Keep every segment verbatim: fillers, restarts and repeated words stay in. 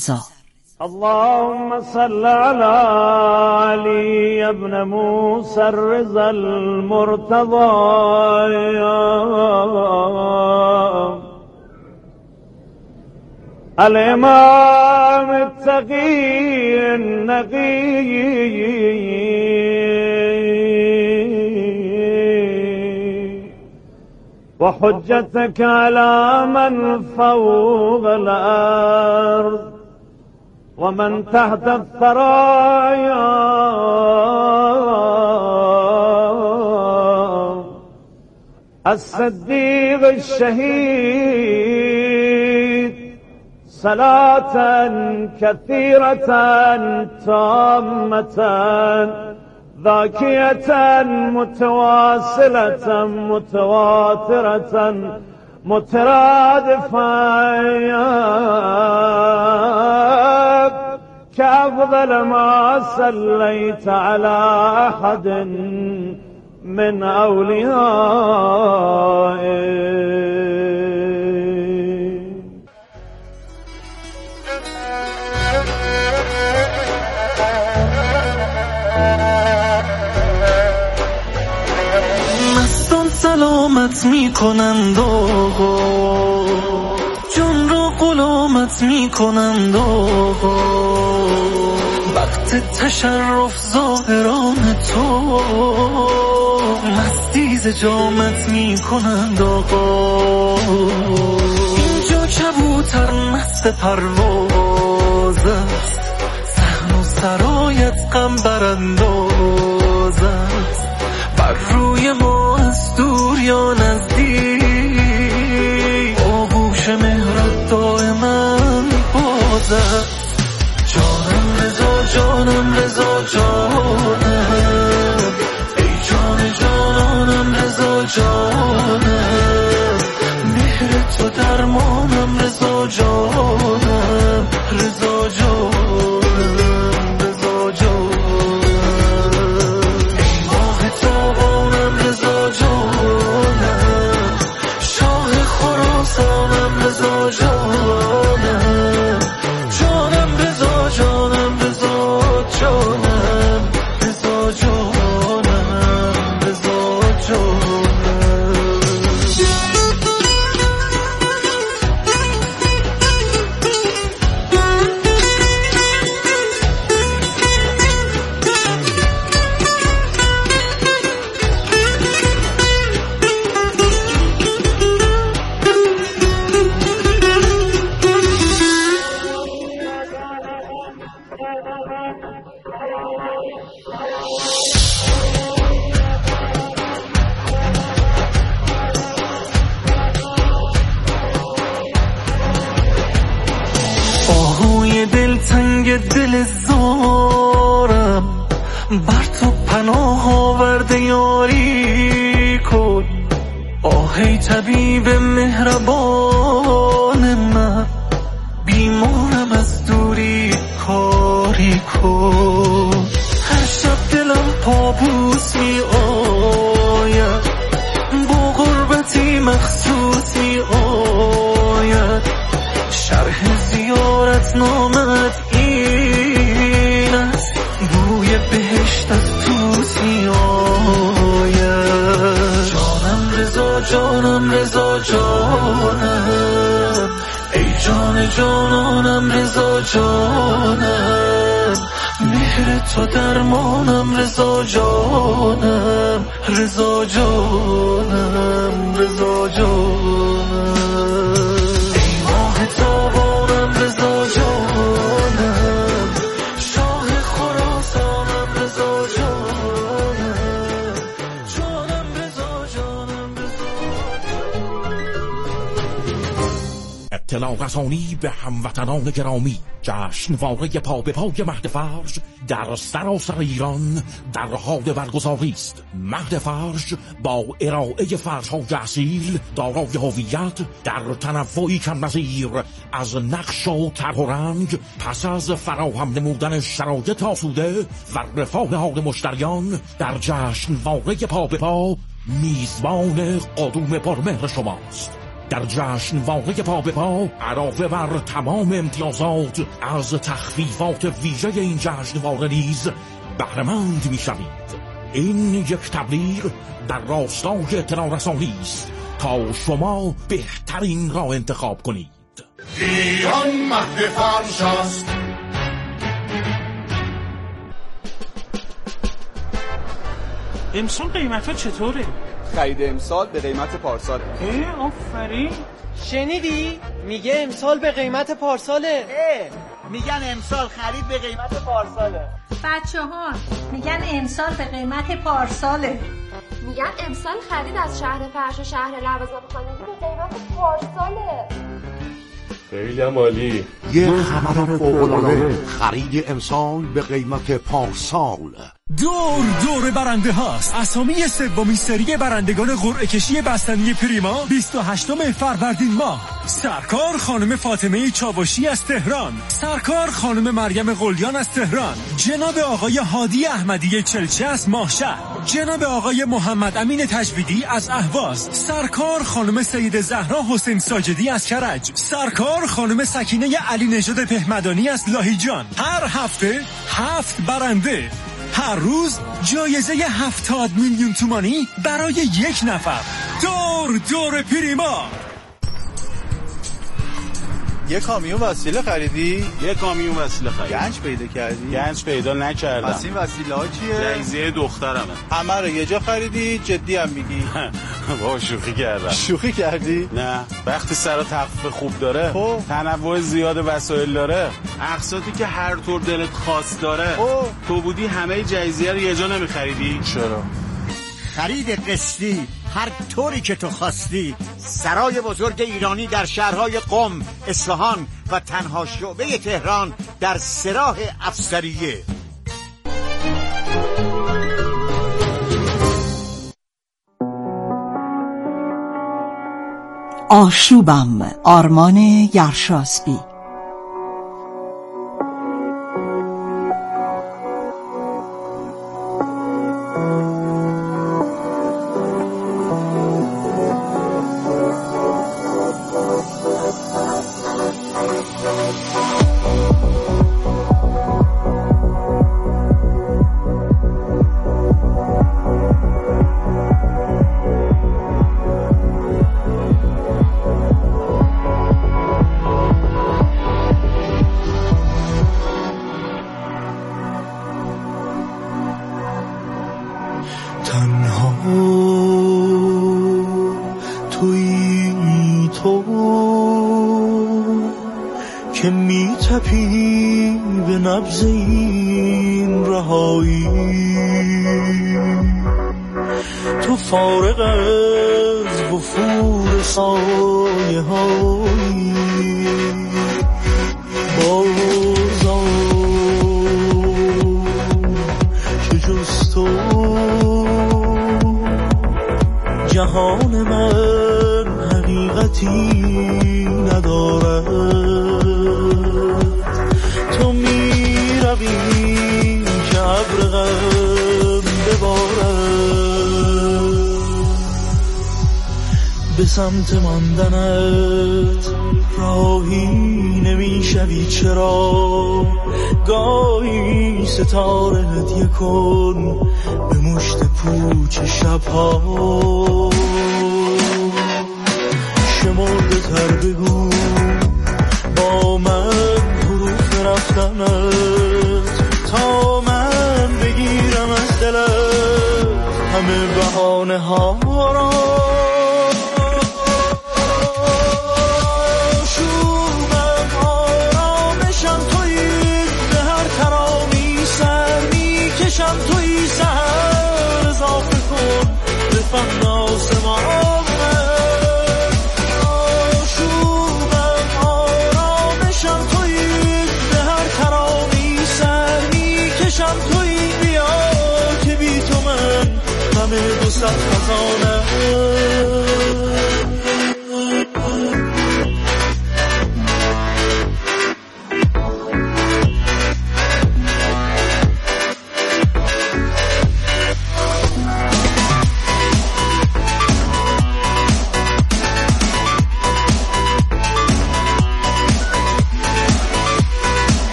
اللهم صل على علي ابن موسى الرضا المرتضى الإمام التقي النقي وحجتك على من فوق الأرض ومن تحت الثرايا الصديق الشهيد صلاة كثيرة تامة ذاكية متواصلة متواترة مترادفة كأفضل ما صليت على أحد من أوليائك. مستان سلامت می کنند و جان را غلامت می کنند و وقت تشرف ظاهران تو مستی ز جامت می کنند آقا. اینجا کبوتر مست پرواز است، صحن و سرایت غم برانداز است، بر روی ما از دور یا نزدیک آغوش مهرت دائما باز است. جانم رضا جانم رضا جانم ای جان جانانم رضا جانم، مهر تو درمانم رضا جانم رضا جانم رضا جانم، ای ماه تابانم رضا جانم، شاه خراسانم رضا جانم، جانم رضا جانم رضا جانم رضا جانم رضا جانم. آهوی دلتنگ دل زارم بر تو پناه آورده یاری کن، آهی طبیب مهربان من بیمارم از دوری کاری کن. هر شب دلم پابوس می آید، با غربتی مخصوص می آید، شرح زیارت نامت این است، بوی بهشت از توت می آید. جانم رضا جانم رضا جانم ای جان جانانم رضا جانم، مهر تو درمانم رضا جانم رضا جانم رضا جانم، ای ماه تابانم رضا جانم، شاه خراسانم رضا جانم، جانم رضا جانم رضا. اطلاع رسانی به هموطنان گرامی، جشنواره پا به پای مهد فرش در سراسر ایران در حال برگزاری است. مهد فرش با ارائه فرش‌های اصیل دارای هویت در تنوعی کم نظیر از نقش و طرح و رنگ، پس از فراهم نمودن شرایط آسوده و رفاه حال مشتریان در جشنواره پا به پا میزبان قدوم پرمهر شماست. در جشنواره پا به پا علاوه بر تمام امتیازات از تخفیفات ویژه این جشنواره نیز بهره‌مند می‌شوید. این یک تبلیغ در راستای اطلاع رسانی است تا شما بهترین را انتخاب کنید. ایران مهد فرش است. امسال قیمت ها چطوره؟ خرید امسال به قیمت پارساله. اه آفرین. شنیدی؟ میگه امسال به قیمت پارساله. اه میگن امسال خرید به قیمت پارساله. بچه ها میگن امسال به قیمت پارساله. میگن امسال خرید از شهر فرش و شهر لوازم خانگی به قیمت پارساله. خیلی عالی. یه خبر فوق‌العاده، خرید امسال به قیمت پارسال. دور دور برنده هاست. اسامی سومین سری برندگان قرعه کشی بستنی پریما بیست و هشتم فروردین ماه: سرکار خانم فاطمه چاوشی از تهران، سرکار خانم مریم قلیان از تهران، جناب آقای هادی احمدی چلچه از ماهشهر، جناب آقای محمد امین تجویدی از اهواز، سرکار خانم سید زهرا حسین ساجدی از کرج، سرکار خانم سکینه علی نژاد پهمدانی از لاهیجان. هر هفته هفت برنده، هر روز جایزه هفتاد میلیون تومانی برای یک نفر. دور دور پریما. یه کامیون وسیله خریدی؟ یه کامیون وسیله خریدم. گنج پیدا کردی؟ گنج پیدا نکردم. پس این وسیله ها چیه؟ جایزه دخترمه. همه رو یه جا خریدی؟ جدی هم میگی؟ با شوخی کردم. شوخی کردی؟ نه، وقتی سر تخفیف خوب داره، خب تنوع زیاد وسایل داره، اقساطی که هر طور دلت خواست داره، خب تو بودی همه جایزه رو یه جا نمیخریدی؟ چرا؟ خرید قسطی هر طوری که تو خواستی. سرای بزرگ ایرانی در شهرهای قم، اصفهان و تنها شعبه تهران در سراح افسریه. آشوبم، آرمان یرشاسبی. جهان من حقیقتی ندارد، تو می روی که ابر غم ببارد، به سمت ماندنت راهی نمی شوی. چرا گاهی ستاره هدیه کن به مشت پوچ شبها، شمرده تر بگو با من حروف رفتنت، تا من بگیرم از دلت همه بهانه ها را. شم توی سهر اضافه کن به فهم آسمان آشوبم، آرامشم توی به هر ترامی سر میکشم توی بیا که بی تو من همه دو صد خزانه.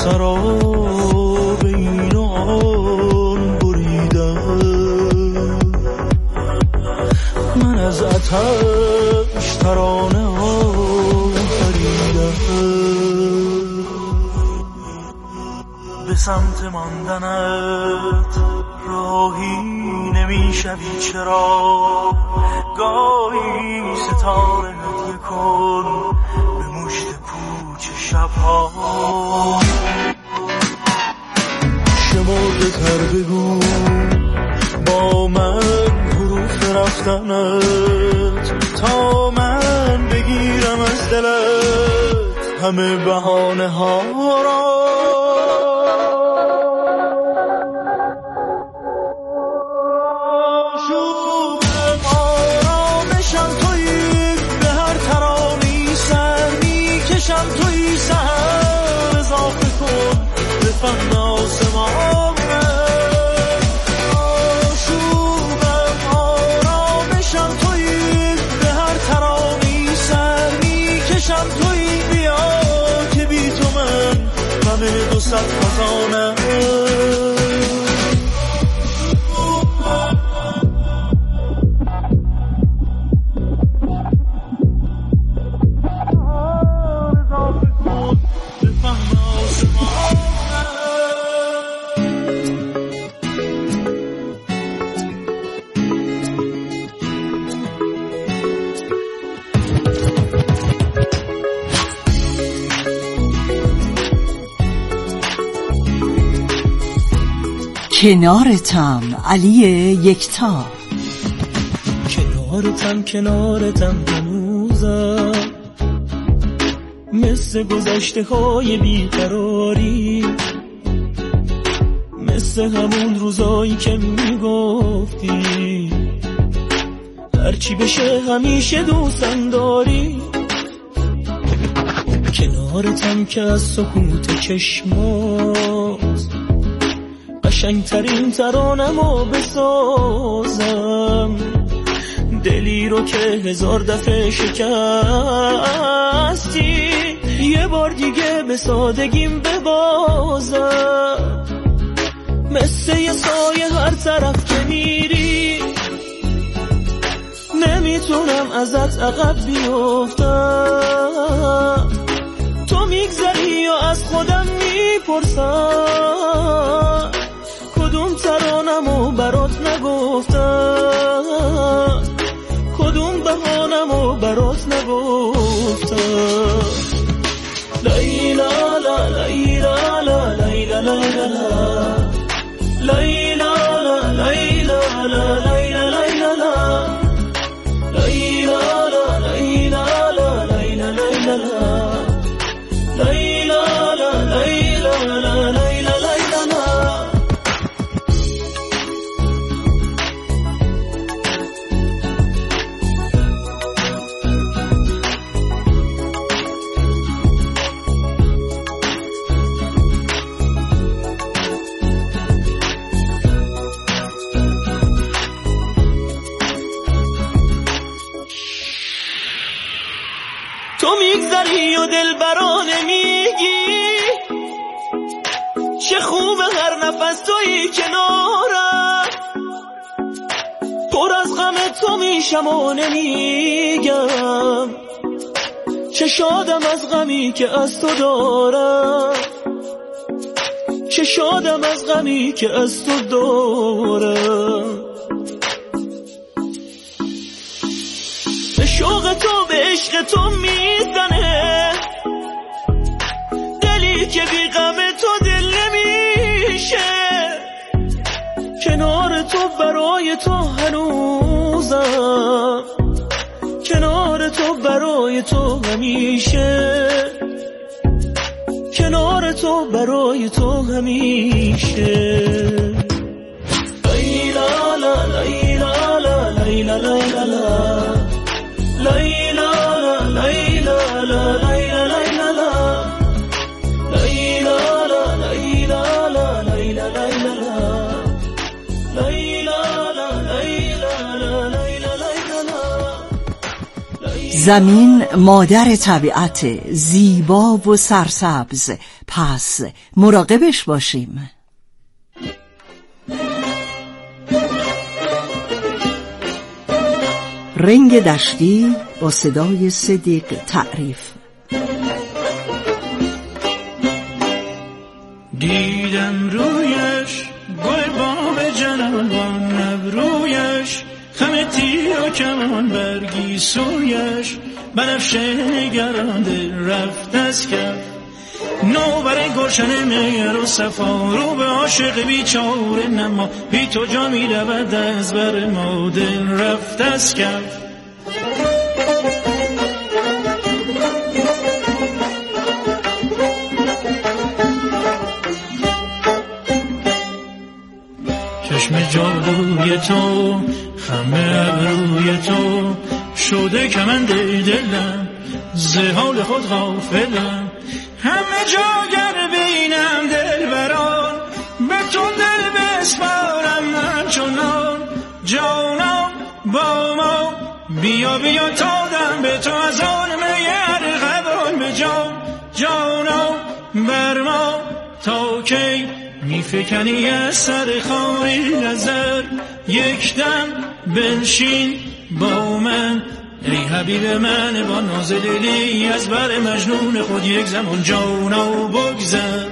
سراب این و آن بریدم، من از آتش ترانه آفریدم. به سمت ماندنت راهی نمیشوی چرا، گاهی ستاره هدیه کن به مشت پوچ شبها. شمرده تر بگو با من حروف رفتنت، تا من بگیرم از دلت همه بهانه ها را. فهم آسمانه آشوبم آرامشم تویی، به هر ترانی سر میکشم تویی. بیا که بی تو من غم دو صد خزانه. کنارتم علی یکتا. کنارتم کنارتم هنوزم، مثل گذشته های بیقراری، مثل همون روزایی که میگفتی هرچی بشه همیشه دوستم داری. کنارتم که از سکوت چشمات قشنگترین ترانمو بسازم، دلی رو که هزار دفعه شکستی یه بار دیگه به سادگیم ببازم. مثل یه سایه هر طرف که میری نمیتونم ازت عقب بیفتم. تو میگذری و از خودم میپرسم کدوم ترانمو برات نگفتم، کدوم بهانمو برات نگفتم. لیلا لا لیلا لا لیلا لا لیلا لا لیلا لا لیلا لیلا لا لیلا لا لیلا لا لیلا لیلا لا لیلا لا لیلا لا لیلا لیلا لا. تو میگذری و دل برانه میگی چه خوبه هر نفس تویی کنارم، پر از غم تو میشم و نمیگم چه شادم از غمی که از تو دارم، چه شادم از غمی که از تو دارم. به شوق تو به عشق تو میزنه دلی که بی غم تو دل نمیشه. کنار تو برای تو هنوزم، کنار تو برای تو همیشه، کنار تو برای تو همیشه. لیلا لا لیلا لا لیلا لیلا لا لیلا لا لیلا لا لیلا لیلا لا لیلا لا لیلا لا لیلا لیلا لا لیلا لا لیلا لا لیلا لیلا لا. زمین مادر طبیعت، زیبا و سرسبز، پس مراقبش باشیم. رنگ دشتی با صدای صدیق تعریف. دیدم رویش گل باب جنوان، ابرویش خم تیر و کمان، برگی سویش بنفشه نگرانده رفت از کف. نوبر گلشن مهر و صفا، رو به عاشق بیچاره نما، بی تو جا می رود از بر ما، دل رفت از کف. چشم جادوی تو، خم ابروی تو، شده کمند دلم، ز حال خود غافلم. همه جا گر بینم دل بران، به تو دل بسپارم من چونان. جانم با ما بیا بیا تا دم به تو از آن میر غبان به جان. جانم بر ما تا کی می فکنی از سر خاری نظر، یک دم بنشین با من ای حبیب من، با ناز دلی از بر مجنون خود یک زمان جانا بگذر.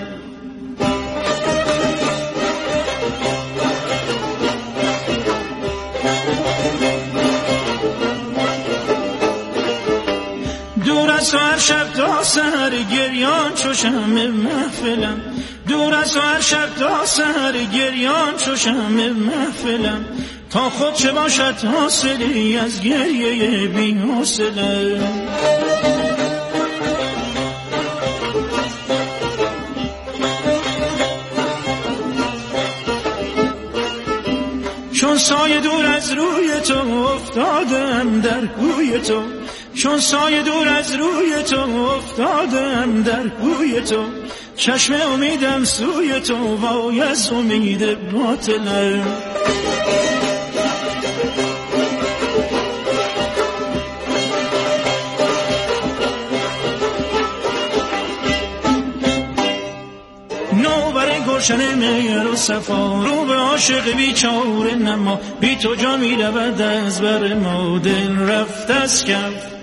دور از تو هر شب تا سحر گریان چو شمع محفلم، دور از تو هر شب تا سحر گریان چو شمع محفلم. تا خود چه باشد حاصلی از گریه بی حوصله. چون سایه دور از روی تو افتادم در کوی تو، چون سایه دور از روی تو افتادم در کوی تو. چشم امیدم سوی تو وای از امید باطلم. نوبر گلشن مهر و صفا، رو به عاشق بیچاره نما، بی تو جا می رود از بر ما، دل رفت از کف.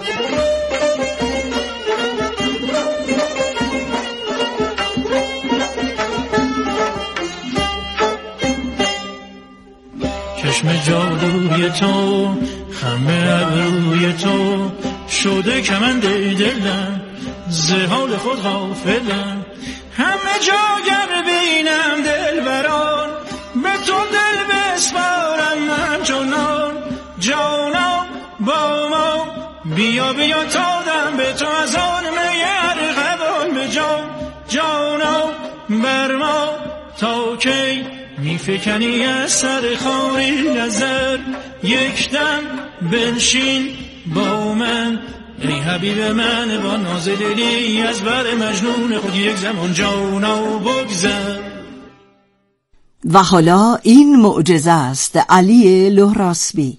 چشم جادوی تو، خم ابروی تو، شده کمند دلم، ز حال خود غافلم. همه جا گر بینم دل بران، به تو دل بسپارم من چونان. جانم با ما بیا بیا تا دم به تو از آن میر غبان به جان. جانم بر ما تا کی می فکنی از سر خاری نظر، یک دم بنشین با من ای حبیب من، با ناز دلی از بر مجنون خود یک زمان جانا بگذر. و حالا این معجزه است علی لهراسبی.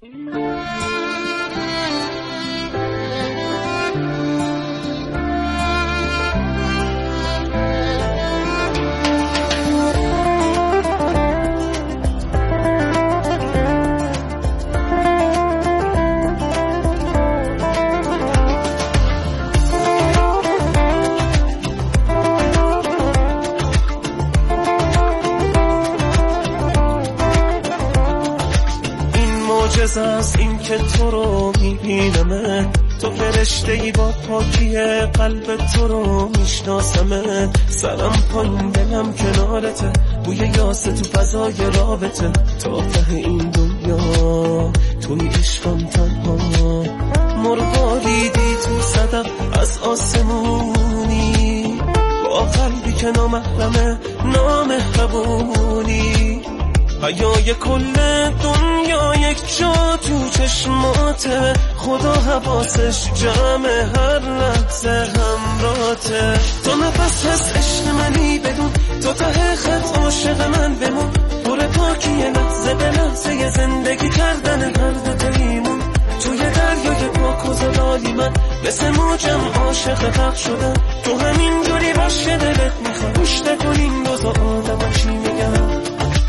است این که تو رو میبینم، تو فرشته ای با پاکی قلب تو رو میشناسم. سرم پایین دلم کنارته، بوی یاسه تو فضای رابطه. تا ته این دنیا توی عشقم تنها، مرغاری دی تو صدف از آسمونی، با قلبی که نامحرمه نامهربونی. حیای کل دنیا یک جا تو چشماته، خدا حواسش جمع هر لحظه همراته. تو نفس هست عشق منی بدون، تو ته خط عاشق من بمون. پر پاکی لحظه به لحظه زندگی کردن هر دو تایمون. توی دریای پاک و زلالی من مثل موجم عاشق غرق شدم. تو همین جوری باشه دلت میخواد گوش نکن این روزا آدم چی میگم.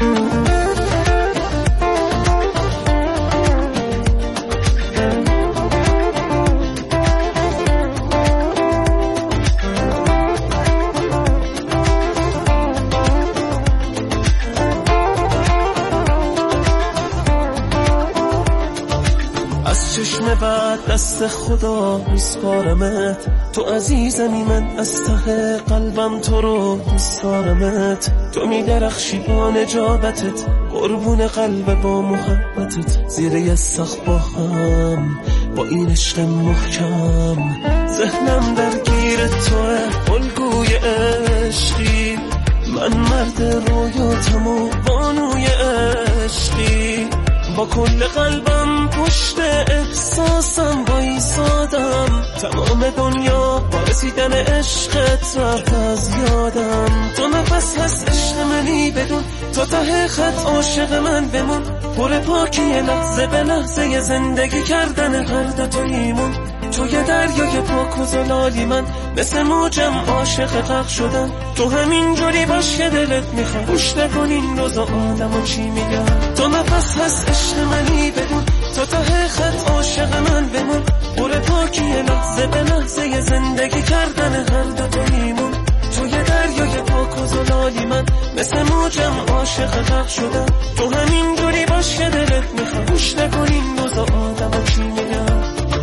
چشم بعد دست خدا میسپارمت، تو عزیزمی من از ته قلبم تو رو میسپارمت. تو میدرخشی با نجابتت قربون قلب با محبتت، زیر یه سخت با هم با این عشق محکم. ذهنم درگیر توه الگوی عشقی، من مرد رویاتم و بانوی عشقی. با کل قلبم پشت احساسم بایستادم، تمام دنیا با رسیدن عشقت رفت از یادم. تو نفس هست عشق منی بدون، تا ته خط عاشق من بمون. پر پاکی لحظه به لحظه زندگی کردن هر دو تویمون. تو یه دریای پاک و زلالی، من مثل موجم عاشق غرق شدم. تو همین جوری باش که دلت میخواد گوش نکن این روزا آدمو چی میگم. تو نفس هست عشق منی بدون، تا ته خط عاشق من بمون. پر پاکی لحظه به لحظه زندگی کردن هر دو تویمون. تو یه دریای پاک و زلالی، من مثل موجم عاشق غرق شدم. تو همین جوری باش که دلت میخواد گوش نکن این روزا آدمو چی میگم.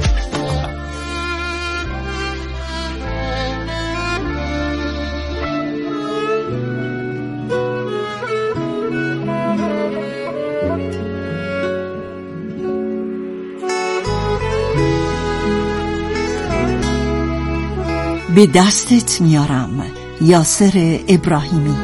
به دستت میارم، یاسر ابراهیمی.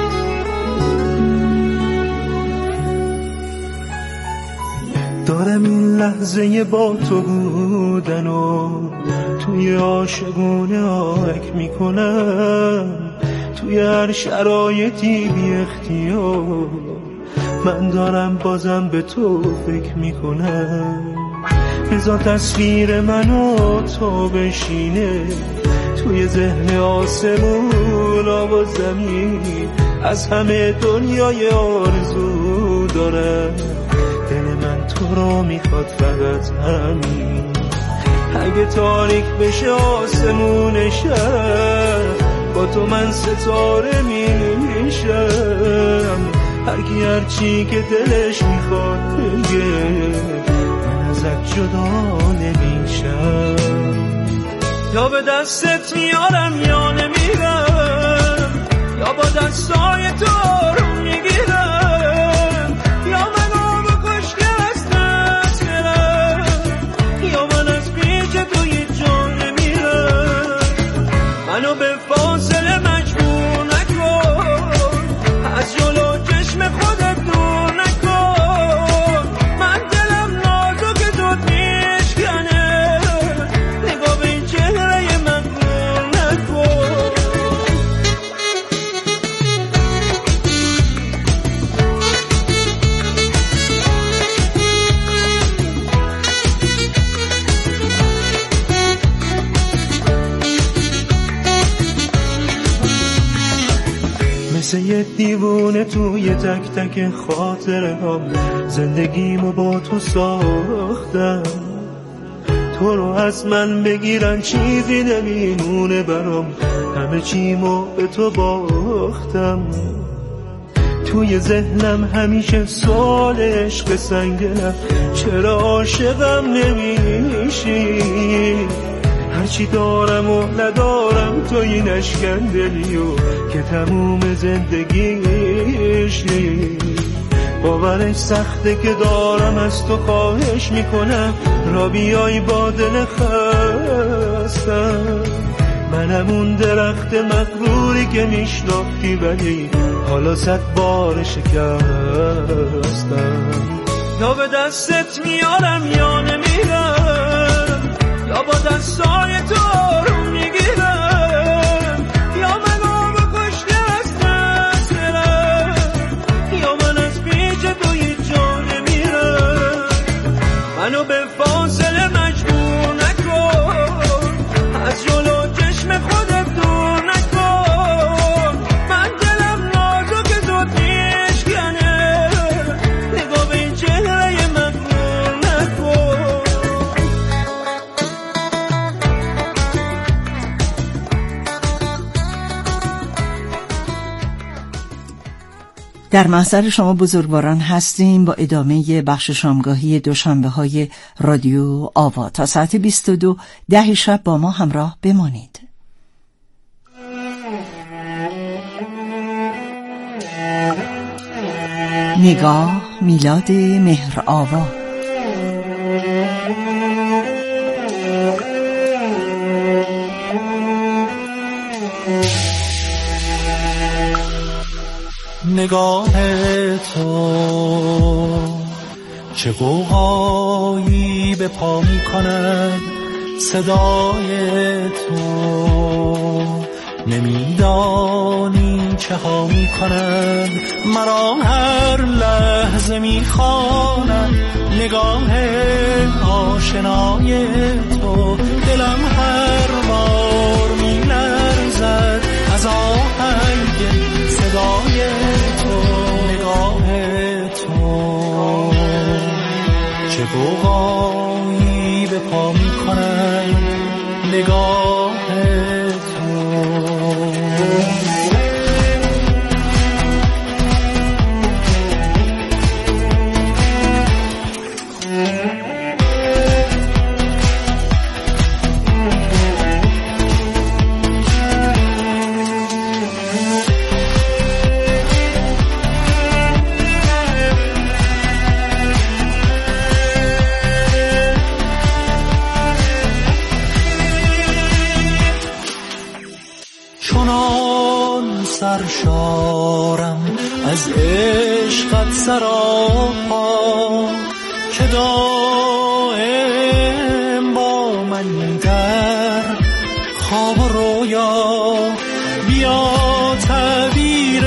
دارم این لحظه با تو بودن و توی عاشقونه آهک میکنم. توی هر شرایطی بی اختیار من دارم بازم به تو فکر میکنم. بذار تصویر منو تو بشینه توی ذهن آسمون و زمین. از همه دنیای آرزو دارم، دل من تو رو میخواد فقط همین. اگه تاریک بشه آسمون شهر، با تو من ستاره میشم. هرکی هرچی که دلش میخواد بگه، من ازت جدا نمیشم. یا به دستت میارم یا نمیرم، یا با دستای تو رو میگیرم. یا منو بکش که از دست برم، یا من از پیش توی جا نمیرم. منو به فاصله مجبور نکن، از جلو چشم خودت دور نکن. من دلم نازک دود میشکنه، نگاه به این چهره من دور نکن. مثل یه دیوونه توی تک تک خاطره هم زندگیمو با تو ساختم. تو رو از من بگیرن چیزی نمیمونه برام، همه چیمو به تو باختم. توی ذهنم همیشه سوال عشق سنگینم، چرا عاشقم نمیشی؟ هرچی دارم و ندارم توی نشکن دلیو که تموم زندگیشی. باورش سخته که دارم از تو خواهش میکنم، را بیای با دل خستم. منم اون درخت مغروری که میشناختی، ولی حالا صد بار شکستم. یا به دستت میارم یا نمیرم، یا با دستای تو رو میگیرم. یا منو بکش که از دست برم، یا من از پیش توی جا نمیرم. منو به فاصله مجبور نکن، در محضر شما بزرگواران هستیم با ادامه بخش شامگاهی دوشنبه های رادیو آوا. تا ساعت بیست و دو ده شب با ما همراه بمانید. نگاه میلاد مهر آوا. نگاه تو چه غوغایی به پا می کند، صدای تو نمیدانی چه ها می کند، مرا هر لحظه می خواند. نگاه آشنای تو دلم هر بار می لرزد از آهنگ صدای تو. نگاه تو چه غوغایی به پا می کند، نگاه سرشارم از عشقت سراپا که دائم با من در خواب و رویا. بیا تعبیر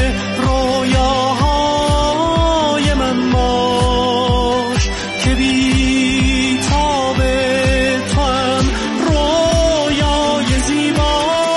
رویاهای من باش که بی تاب تو هم رویای زیبا.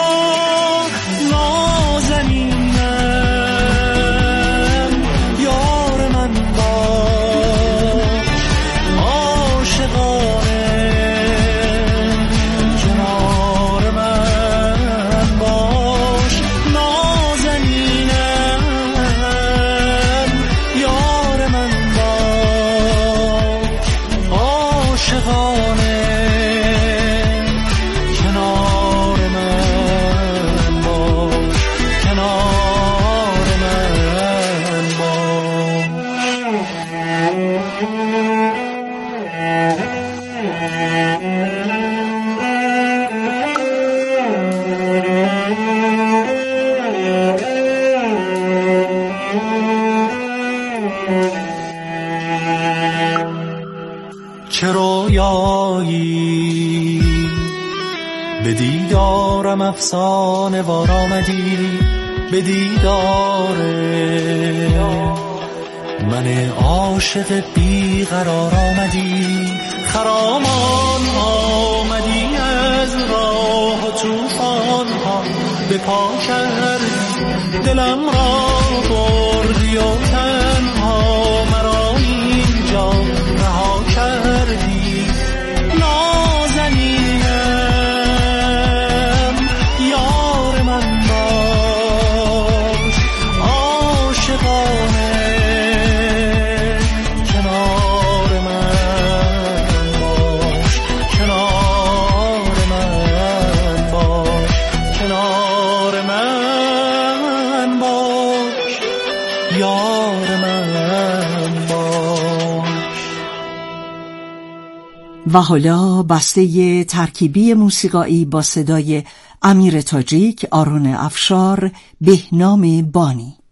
چه رویایی به دیدارم افسانه وار آمدی، به دیدار من عاشق بی قرار آمدی. خرامان آمدی از راه و طوفان ها به پا کردی، دلم را بردی و تنها مرا اینجا رها کردی. نازنینم یار من باش، عاشقانه کنار من باش، کنار من باش، کنار من باش، یار من باش. و حالا بسته ترکیبی موسیقایی با صدای امیر تاجیک، آرون افشار، بهنام بانی.